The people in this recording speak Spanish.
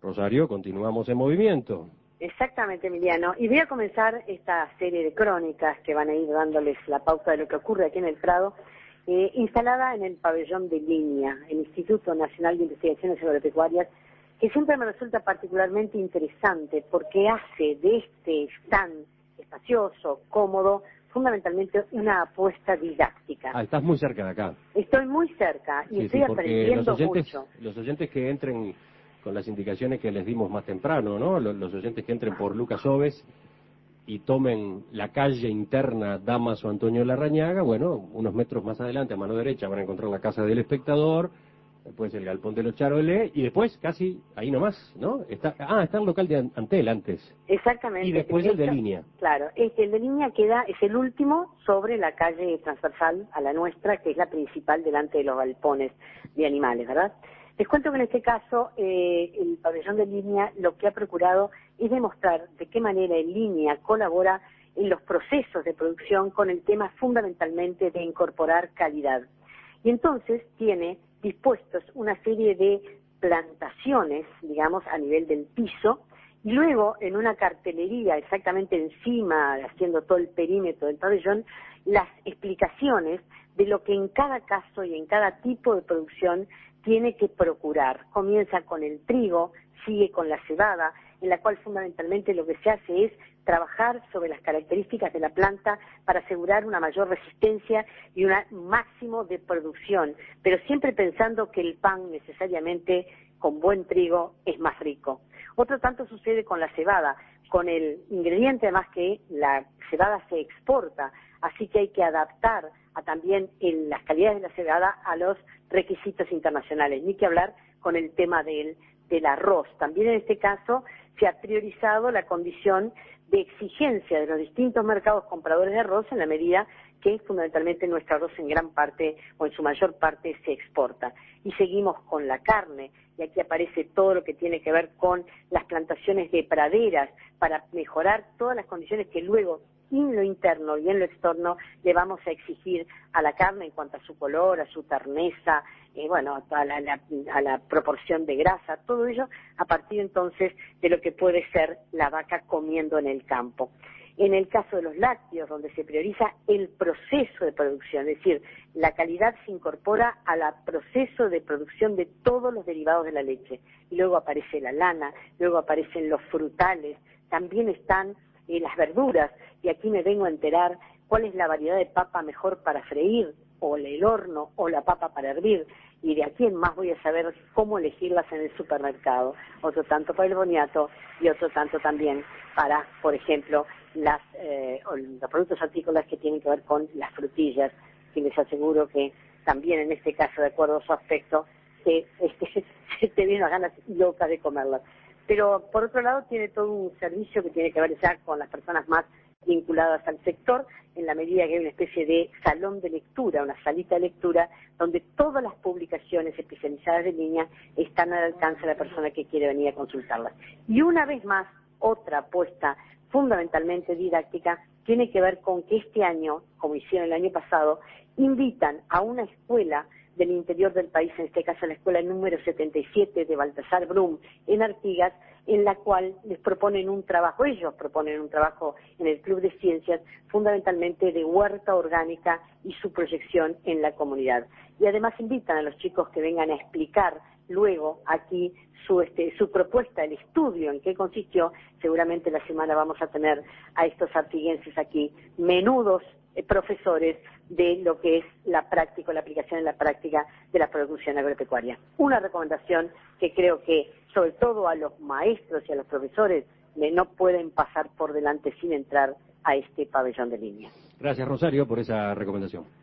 Rosario, continuamos en movimiento. Exactamente, Emiliano. Y voy a comenzar esta serie de crónicas que van a ir dándoles la pauta de lo que ocurre aquí en el Prado, instalada en el pabellón de Línea, el Instituto Nacional de Investigaciones Agropecuarias, que siempre me resulta particularmente interesante porque hace de este stand espacioso, cómodo, fundamentalmente una apuesta didáctica. Ah, estás muy cerca de acá. Estoy muy cerca y estoy aprendiendo mucho. Los oyentes que entren con las indicaciones que les dimos más temprano, ¿no? Los oyentes que entren por Lucas Oves y tomen la calle interna Damaso Antonio Larrañaga, bueno, unos metros más adelante, a mano derecha, van a encontrar la Casa del Espectador, después el Galpón de los Charolais, y después, casi ahí nomás, ¿no? Está el local de Antel antes. Exactamente. Y después el de Línea. Claro, el de Línea es el último sobre la calle transversal a la nuestra, que es la principal delante de los galpones de animales, ¿verdad? Les cuento que en este caso el pabellón de Línea lo que ha procurado es demostrar de qué manera en Línea colabora en los procesos de producción con el tema fundamentalmente de incorporar calidad. Y entonces tiene dispuestos una serie de plantaciones, digamos, a nivel del piso, y luego en una cartelería exactamente encima, haciendo todo el perímetro del pabellón, las explicaciones de lo que en cada caso y en cada tipo de producción tiene que procurar. Comienza con el trigo, sigue con la cebada, en la cual fundamentalmente lo que se hace es trabajar sobre las características de la planta para asegurar una mayor resistencia y un máximo de producción, pero siempre pensando que el pan necesariamente con buen trigo es más rico. Otro tanto sucede con la cebada, con el ingrediente además que la cebada se exporta, así que hay que adaptar también las calidades de la cebada a los requisitos internacionales, ni que hablar con el tema del arroz. También en este caso se ha priorizado la condición de exigencia de los distintos mercados compradores de arroz en la medida que fundamentalmente nuestro arroz en gran parte o en su mayor parte se exporta. Y seguimos con la carne, y aquí aparece todo lo que tiene que ver con las plantaciones de praderas para mejorar todas las condiciones que luego en lo interno y en lo externo le vamos a exigir a la carne en cuanto a su color, a su terneza, a la proporción de grasa, todo ello a partir entonces de lo que puede ser la vaca comiendo en el campo. En el caso de los lácteos, donde se prioriza el proceso de producción, es decir, la calidad se incorpora al proceso de producción de todos los derivados de la leche. Y luego aparece la lana, luego aparecen los frutales, también están las verduras, y aquí me vengo a enterar cuál es la variedad de papa mejor para freír, o el horno, o la papa para hervir, y de aquí en más voy a saber cómo elegirlas en el supermercado. Otro tanto para el boniato y otro tanto también para, por ejemplo, los productos hortícolas que tienen que ver con las frutillas, que les aseguro que también en este caso, de acuerdo a su aspecto, se te vienen las ganas locas de comerlas. Pero por otro lado tiene todo un servicio que tiene que ver ya con las personas más vinculadas al sector, en la medida que hay una especie de salón de lectura, una salita de lectura, donde todas las publicaciones especializadas de Línea están al alcance de la persona que quiere venir a consultarlas. Y una vez más, otra apuesta fundamentalmente didáctica tiene que ver con que este año, como hicieron el año pasado, invitan a una escuela del interior del país, en este caso la escuela número 77 de Baltasar Brum en Artigas, en la cual ellos proponen un trabajo en el Club de Ciencias, fundamentalmente de huerta orgánica y su proyección en la comunidad. Y además invitan a los chicos que vengan a explicar luego aquí su propuesta, el estudio en qué consistió. Seguramente la semana vamos a tener a estos artiguenses aquí, menudos profesores de lo que es la práctica, la aplicación en la práctica de la producción agropecuaria. Una recomendación que creo que, sobre todo a los maestros y a los profesores, no pueden pasar por delante sin entrar a este pabellón de Línea. Gracias, Rosario, por esa recomendación.